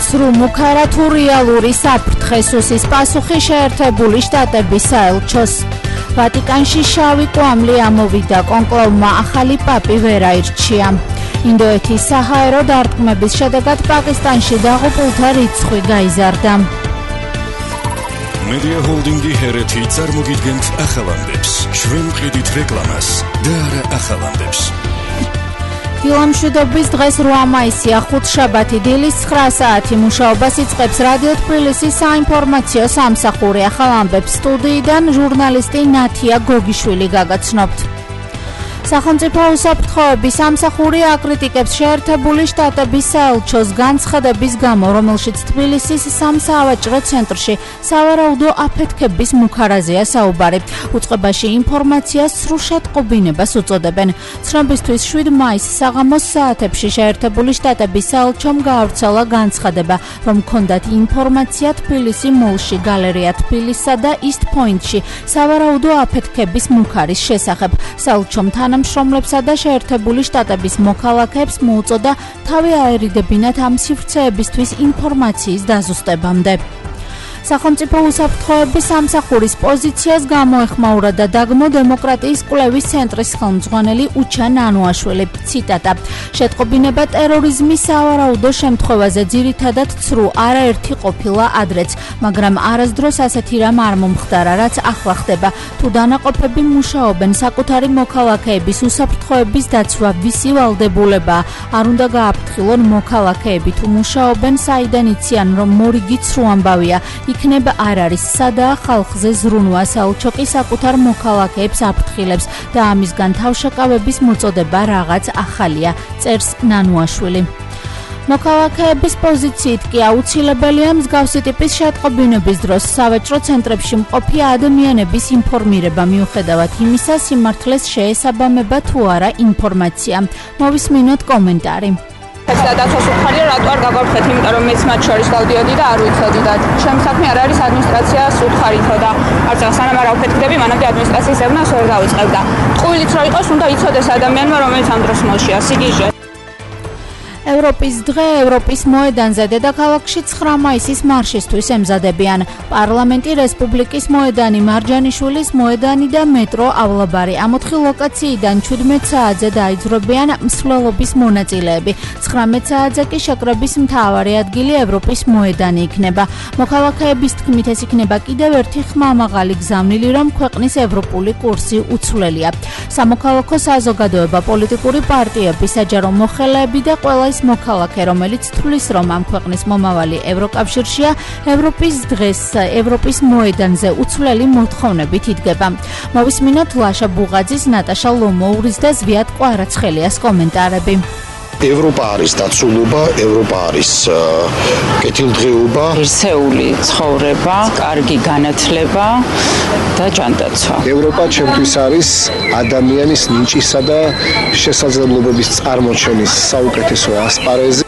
სრუ მუქარა თუ რეალური საფრთხე სუსის პასუხი შეერთებული შტატების საელჩოს. ვატიკანში შავი კვამლი ამოვიდა, კონკლავმა ახალი პაპი ვერ აირჩია. ინდოეთის საჰაერო დარტყმების შედეგად პაკისტანში დაღუპულთა რიცხვი გაიზარდა. Media Holding-ი ჰერეთი წარმოგიდგენთ ახალამდებს. ჩვენ მყიდით რეკლამას და არა ახალამდებს. დილამშვიდობის დღეს 8 მაისია, ხუთშაბათი, დილის 9 საათი მუშაობას იწყებს რადიო თბილისის საინფორმაციო სამსახური. ახალამდებს სტუდიიდან ჟურნალისტი ნათია გოგიშვილი გაგაცნობთ. სახელმწიფო უსაფრთხოების სამსახური აკრიტიკებს შეერთებული შტატების საელჩოს განცხადების გამო, რომელშიც თბილისის სამსავაჭრო ცენტრში სავარაუდო აფეთქების მუქარაზეა საუბარი. უწყებაში ინფორმაციას სრუშატყობინებას უწოდებენ. ცნობისთვის 7 მაისს საღამოს საათებში შეერთებული შტატების საელჩომ გაავრცელა განცხადება, რომ ჰქონდათ ინფორმაცია თბილისი მოლში, გალერეა თბილისსა და East Point-ში სავარაუდო აფეთქების მუქარის შესახებ. საელჩომ თანამშრომლებსა და შეერთებული შტატების მოქალაქეებს მოუწოდა თავი აერიდებინათ ამ სივრცეებისთვის ინფორმაციის დაზუსტებამდე. სახელმწიფო უსაფრთხოების სამსახურის პოზიციას გამოეხმაურა და დაგმო დემოკრატიის კვლევის ცენტრის ხელმძღვანელი უჩა ნანუაშვილი. ციტატა: შეტყობინება ტერორიზმის სავარაუდო შემთხვევაზე ძირითადად ცრუ არაერთი ყოფილა ადრეც, მაგრამ არასდროს ასეთი რამ არ მომხდარა, რაც ახლა ხდება. თუ დანაყოფები მუშაობენ საკუთარი მოქალაქეების უსაფრთხოების დაცვა ვისი ვალდებულებაა? არ უნდა გააფრთხილონ მოქალაქეები, თუ მუშაობენ საიდან იციან, რომ მორიგი ცრუ ამბავია. იქნებ არ არის სადაა ხალხზე ზრუნვა, საელჩო კი საკუთარ მოქალაქეებს აფრთხილებს და ამისგან თავშეკავების მოწოდება რაღაც ახალია, წერს ნანუაშვილი. მოქალაქეების პოზიციით კი აუცილებელია მსგავსი ტიპის შეტყობინების დროს სავაჭრო ცენტრებში მყოფი ადამიანების ინფორმირება, მიუხედავად იმისა, სიმართლეს შეესაბამება თუ არა ინფორმაცია. მოვისმინოთ კომენტარი. და დაცვას უხარია, რატო არ გავარკვეთ, იმიტომ რომ მეც მათ შორის გავდიოდი და არ ვიცოდი და ჩემი საქმე არ არის ადმინისტრაციას უთხარითო და არც სანამ არ ავფეთქდები, მანამდე ადმინისტრაციის ზევნას ვერ გავიწყებ და ტყუილიც რო იყოს, უნდა იცოდეს ადამიანმა, რომელიც ამ დროს მოსშია, სიგიჟე. ევროპის დღე ევროპის მოედანზე დედაქალაქში 9 მაისის მარშისთვის ემზადებიან. პარლამენტი, რესპუბლიკის მოედანი, მარჯანიშვილის მოედანი და მეტრო ავლაბარი. ამ 4 ლოკაციიდან 17 საათზე დაიძრებიან მსვლელობის მონაწილეები. 19 საათზე კი შეკრების მთავარი ადგილი ევროპის მოედანი იქნება. მოქალაქეების თქმით, ეს იქნება კიდევ ერთი ხმამაღალი გზავნილი, რომ ქვეყნის ევროპული კურსი უცვლელია. სამოქალაქო საზოგადოება, პოლიტიკური პარტიები, საჯარო მოხელეები და ყველა ის მოქალაქე, რომელიც თვლის, რომ ამ ქვეყნის მომავალი ევროკავშირშია, ევროპის დღეს ევროპის მოედანზე უცვლელი მოთხოვნებით იდგება. მოვისმინოთ ლაშა ბუღაძის, ნატაშა ლომოურის და ზვიად ყვარაცხელიას კომენტარები. ევროპა არის დაცულობა, ევროპა არის კეთილდღეობა, ერთეული ცხოვრება, კარგი განათლება და ჯანდაცვა. ევროპა ჩემთვის არის ადამიანის ნიჭისა და შესაძლებლობების წარმოჩენის საუკეთესო ასპარეზი.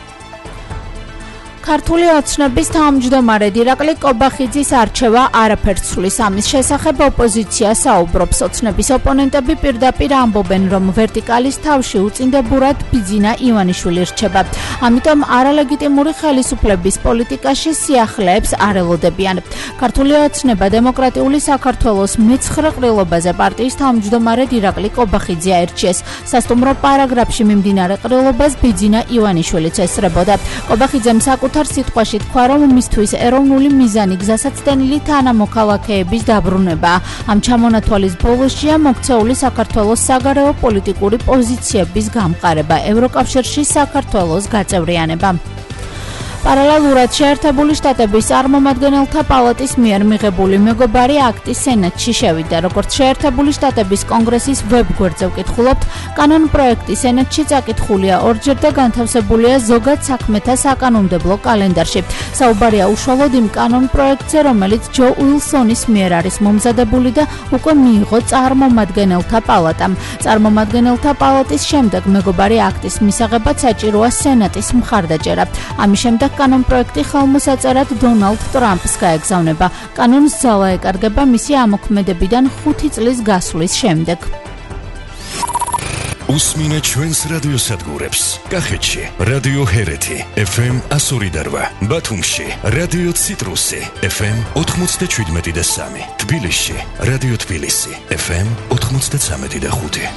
ქართული ოცნების თავმჯდომარე ირაკლი კობახიძის არჩევა არაფერს ცვლის. ამის შესახებ ოპოზიცია საუბრობს. ოცნების ოპონენტები პირდაპირ ამბობენ, რომ ვერტიკალის თავში უწინდებურად ბიძინა ივანიშვილი რჩება. ამიტომ არალეგიტიმური ხელისუფლების პოლიტიკაში სიახლეებს არ ელოდებიან. ქართული ოცნება დემოკრატიული საქართველოს მე-9 ყრილობაზე პარტიის თავმჯდომარედ ირაკლი კობახიძე აირჩიეს. სასტუმრო პარაგრაფში მიმდინარე ყრილობას ბიძინა ივანიშვილიც ესწრებოდა. კობახიძემ საკუთარ სიტყვაში თქვა, რომ მისთვის ეროვნული მიზანი გზასაცდენილი თანამოქალაქეების დაბრუნება. ამ ჩამონათვალის ბოლოშია მოქცეული საქართველოს საგარეო პოლიტიკური პოზიციების გამყარება, ევროკავშირში საქართველოს გაწევრიანება. პარალელურად შეერთებული შტატების წარმომადგენელთა პალატის მიერ მიღებული მეგობარი აქტი სენატში შევიდა. როგორც შეერთებული შტატების კონგრესის ვებგვერდზე ვკითხულობთ, კანონპროექტი სენატში წაკითხულია ორჯერ და განთავსებულია ზოგად საქმეთა საკანონმდებლო კალენდარში. საუბარია უშუალოდ იმ კანონპროექტზე, რომელიც ჯო უილსონის მიერ არის მომზადებული და უკვე მიიღო წარმომადგენელთა პალატამ. წარმომადგენელთა პალატის შემდეგ მეგობარი აქტის მისაღებად საჭიროა სენატის მხარდაჭერა. ამის შემდეგ კანონპროექტი ხელმოსაწერად დონალდ ტრამპს გაეგზავნება. კანონს ძალა ეკარგება მისი ამოქმედებიდან 5 წლის გასვლის შემდეგ. უსმინე ჩვენს რადიოსადგურებს. კახეთში რადიო ჰერეთი FM 102.8, ბათუმში რადიო ციტრუსი FM 97.3, თბილისში რადიო თბილისი FM 93.5.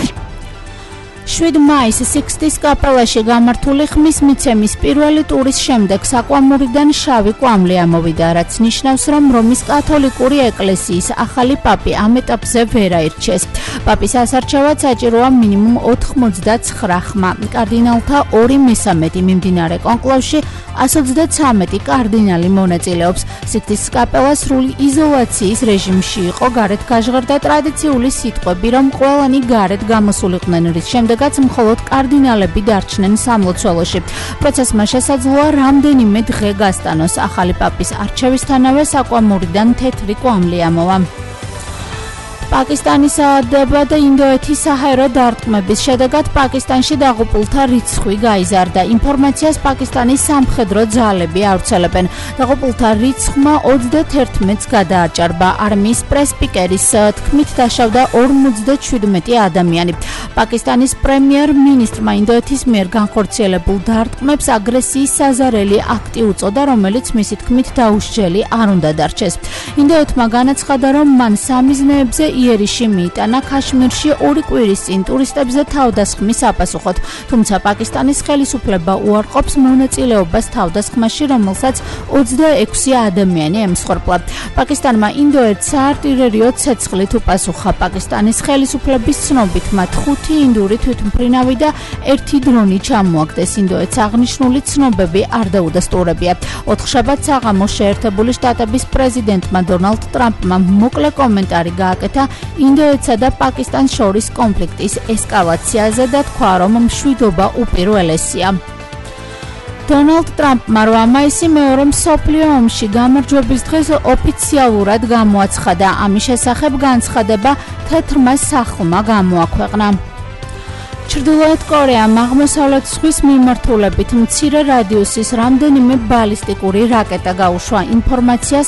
7 მაისს სიქსტის კაპელაში გამართული ხმის მიცემის პირველი ტურის შემდეგ საკვამურიდან შავი კვამლი ამოვიდა, რაც ნიშნავს, რომ რომის კათოლიკური ეკლესიის ახალი პაპი ამ ეტაპზე ვერ აირჩიეს. პაპის ასარჩევად საჭიროა მინიმუმ 99 ხმა. კარდინალთა 2/3 მიმდინარე კონკლავში 133 კარდინალი მონაწილეობს. სიქსტის კაპელა სრული იზოლაციის რეჟიმში იყო, გარეთ გაჟღერდა ტრადიციული სიტყვები, რომ ყველანი გარეთ გამოსულიყვნენ, რის შემდეგაც მხოლოდ კარდინალები დარჩნენ სამლოცველოში. პროცესმა შესაძლოა რამდენიმე დღე გასტანოს. ახალი პაპის არჩევისთანავე საკვამურიდან თეთრი კვამლი ამოვა. პაკისტანის საადება და ინდოეთის საჰაერო დარტყმების შედეგად პაკისტანში დაღუპულთა რიცხვი გაიზარდა. ინფორმაციას პაკისტანის სამხედრო ძალები ავრცელებენ. დაღუპულთა რიცხვმა 31-ს გადააჭარბა. არმიის პრესპიკერის თქმით დაშავდა 57 ადამიანი. პაკისტანის პრემიერ-მინისტრმა ინდოეთის მიერ განხორციელებულ დარტყმებს აგრესიის საზარელი აქტი უწოდა, რომელიც მისი თქმით დაუსჯელი არ უნდა დარჩეს. ინდოეთმა განაცხადა, რომ მან სამიზნეებზე იერიში მიიტანა ქაშმირში 2 კვირის წინ ტურისტებზე თავდასხმის აპასუხოდ, თუმცა პაკისტანის ხელისუფლება უარყოფს მონაწილეობას თავდასხმაში, რომელსაც 26 ადამიანი ემსხვერპლა. პაკისტანმა ინდოეთს საარტილერიო ცეცხლით უპასუხა. პაკისტანის ხელისუფლების ცნობით მათ 5 ინდური თვითმფრინავი და 1 დრონი ჩამოაგდეს. ინდოეთს აღნიშნული ცნობები არ დაუდასტურებია. 4 შაბათს საღამოს შეერთებული შტატების პრეზიდენტმა დონალდ ტრამპმა მოკლე კომენტარი გააკეთა ინდოეთსა და პაკისტანს შორის კონფლიქტის ესკალაციაზე და თქვა, რომ მშვიდობა უპირველესია. დონალდ ტრამპმა 8 მაისი მეორე მსოფლიო ომში გამარჯვების დღეს ოფიციალურად გამოაცხადა. ამის შესახებ განცხადება თეთრმა სახლმა გამოაქვეყნა. ჩრდილოეთ კორეამ აღმოსავლეთ ზღვის მიმართულებით მცირე რადიუსის რამდენიმე ბალისტიკური რაკეტა გაუშვა. ინფორმაციას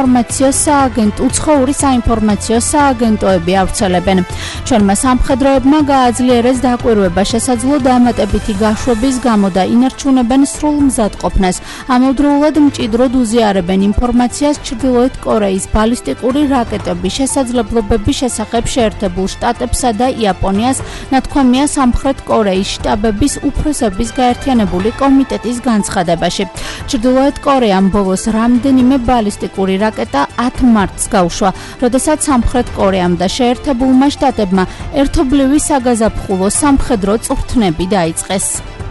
უცხოური საინფორმაციო სააგენტოები ავრცელებენ. ჩვენმა სამხედროებმა გააძლიერეს დაკვირვება შესაძლო დამატებითი გაშვების გამო და ინარჩუნებენ სრულ მზადყოფნას. ამავდროულად მჭიდროდ უზიარებენ ინფორმაციას ჩრდილოეთ კორეის ბალისტიკური რაკეტების შესაძლებლობების შესახებ შეერთებულ შტატებსა და იაპონიას, ნათქვამია სამხრეთ კორეის შტაბების უფროსების გაერთიანებული კომიტეტის განცხადებაში. ჩრდილოეთ კორეამ ბოლოს რამდენიმე ბალისტიკური რაკეტა 10 მარტს გაუშვა, როდესაც სამხრეთ კორეამ და შეერთებულმა შტატებმა ერთობლივი საგაზაფხულო სამხედრო წვრთნები დაიწყეს.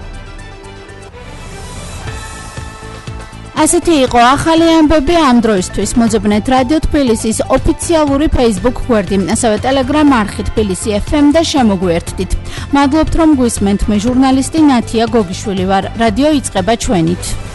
ასეთი იყო ახალი ამბები ამ დროისთვის. მოძებნეთ რადიო თბილისის ოფიციალური Facebook გვერდი, ასევე Telegram არხი თბილისი FM და შემოგვიერთდით. მადლობთ, რომ გვისმენთ. მე ჟურნალისტი ნათია გოგიშვილი ვარ. რადიო იწყება ჩვენით.